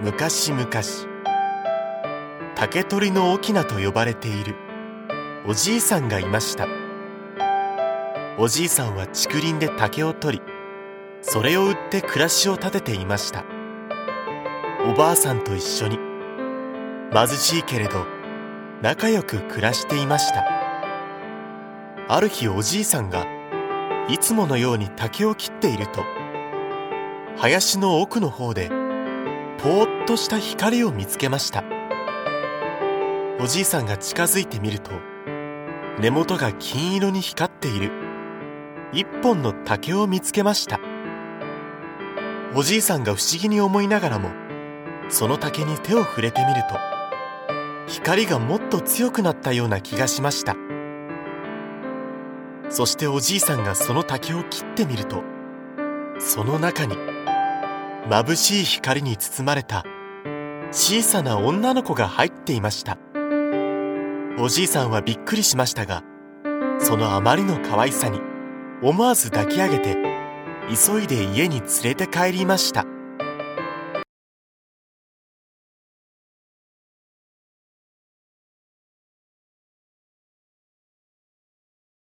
昔々、竹取の翁と呼ばれているおじいさんがいました。おじいさんは竹林で竹を取り、それを売って暮らしを立てていました。おばあさんと一緒に貧しいけれど仲良く暮らしていました。ある日、おじいさんがいつものように竹を切っていると、林の奥の方でぽーっとした光を見つけました。おじいさんが近づいてみると、根元が金色に光っている一本の竹を見つけました。おじいさんが不思議に思いながらも、その竹に手を触れてみると、光がもっと強くなったような気がしました。そしておじいさんがその竹を切ってみると、その中に眩しい光に包まれた小さな女の子が入っていました。おじいさんはびっくりしましたが、そのあまりの可愛さに思わず抱き上げて急いで家に連れて帰りました。